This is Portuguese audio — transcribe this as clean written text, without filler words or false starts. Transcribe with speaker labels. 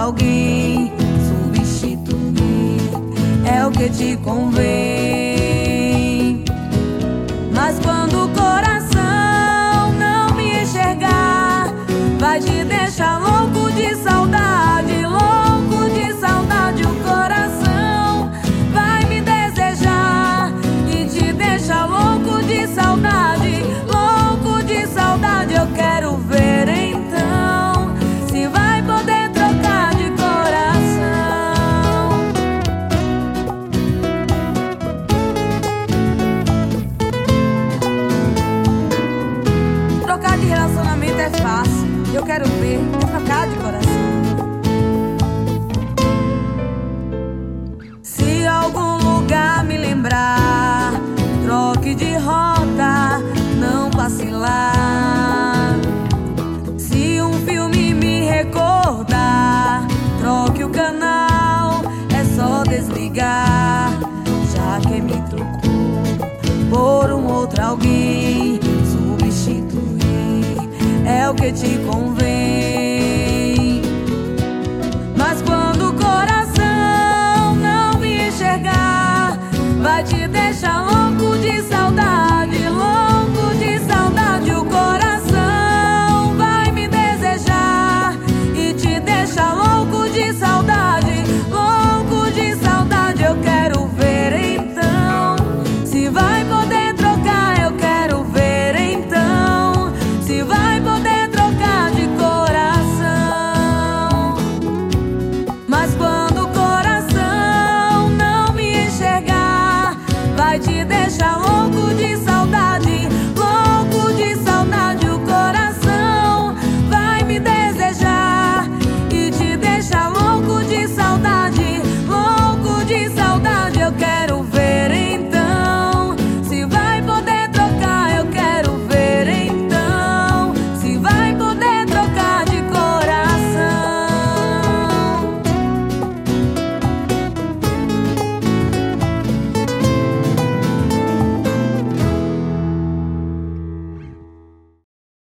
Speaker 1: alguém substituir é o que te convém. Mas quando o coração não me enxergar, vai te deixar louco de saudade, louco de saudade. O coração vai me desejar e te deixar louco de saudade, louco de saudade. Eu quero ver então se vai poder trocar de coração. Trocar de relacionamento é fácil, eu quero ver trocar de coração. Se algum lugar me lembrar, troque de rota, não passe lá. Se um filme me recordar, troque o canal, é só desligar. Já que me trocou por um outro alguém, substituir é o que te convém. Mas quando o coração não me enxergar, vai te deixar louco de saudade, louco de saudade. O coração vai me desejar e te deixar louco de saudade, louco de saudade. Eu quero ver então se vai poder trocar. Eu quero ver então se vai poder trocar de coração. Mas quando o coração não me enxergar, vai te deixar